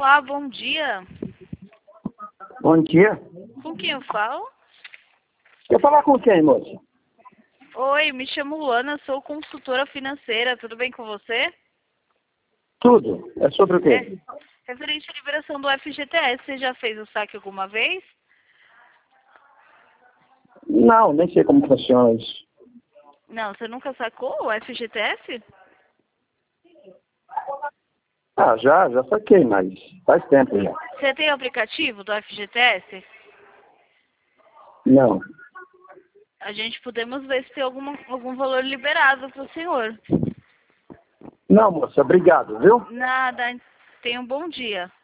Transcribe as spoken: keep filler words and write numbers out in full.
Olá, bom dia. Bom dia. Com quem eu falo? Quer falar com quem, moça? Oi, me chamo Luana, sou consultora financeira, tudo bem com você? Tudo. É sobre o quê? É. Referente à liberação do F G T S, você já fez o saque alguma vez? Não, nem sei como funciona isso. Não, você nunca sacou o F G T S? Ah, já, já saquei, mas faz tempo já. Você tem o aplicativo do F G T S? Não. A gente podemos ver se tem alguma, algum valor liberado para o senhor. Não, moça, obrigado, viu? Nada, tenha um bom dia.